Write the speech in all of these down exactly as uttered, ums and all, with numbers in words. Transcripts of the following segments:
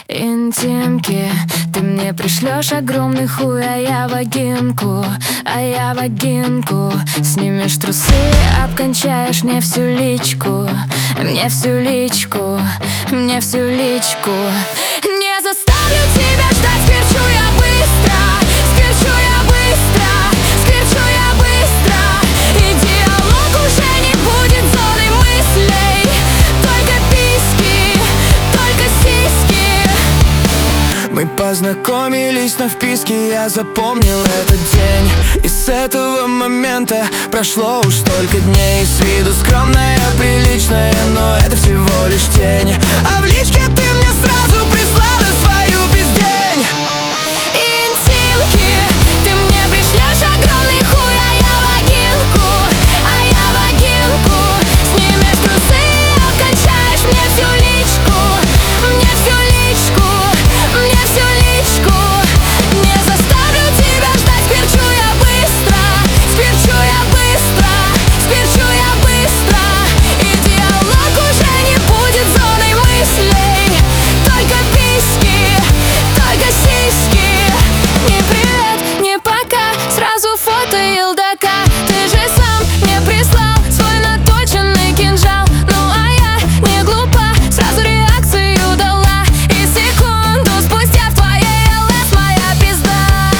Интимки, ты мне пришлешь огромный хуй, а я вагинку, а я вагинку. Снимешь трусы, обкончаешь мне всю личку, мне всю личку, мне всю личку. Не заставлю тебя ждать, скверчу я быстро, скверчу я быстро, скверчу я быстро. И диалог уже не будет зоной мыслей, только письки, только сиськи. Мы познакомились на вписке, я запомнил этот день. И с этого момента прошло уж столько дней. С виду скромная, приличная, но это всего лишь тень. А в личке ты мне сразу прислала свою пиздень. Интимки, ты мне пришлешь огромный хуй, а я вагинку, а я вагинку. Снимешь трусы, обкончаешь мне всю личку, мне всю личку, мне всю личку. Не заставлю тебя ждать, скверчу я быстро, скверчу я быстро, скверчу я быстро. И диалог уже не будет зоной мыслей, только письки, только сиськи. Не привет, не пока, сразу фото елдака. Ты же сам мне прислал свой наточенный кинжал. Ну а я не глупа, сразу реакцию дала. И секунду спустя в твоей ЛС моя пизда.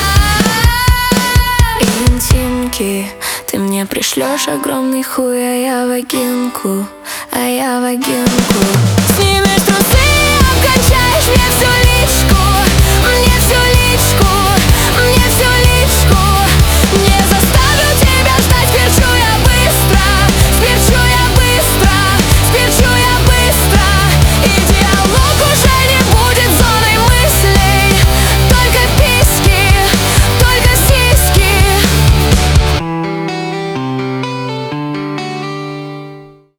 Интимки, ты мне пришлешь огромный хуй, а я вагинку, а я вагинку. Снимешь трусы, обкончаешь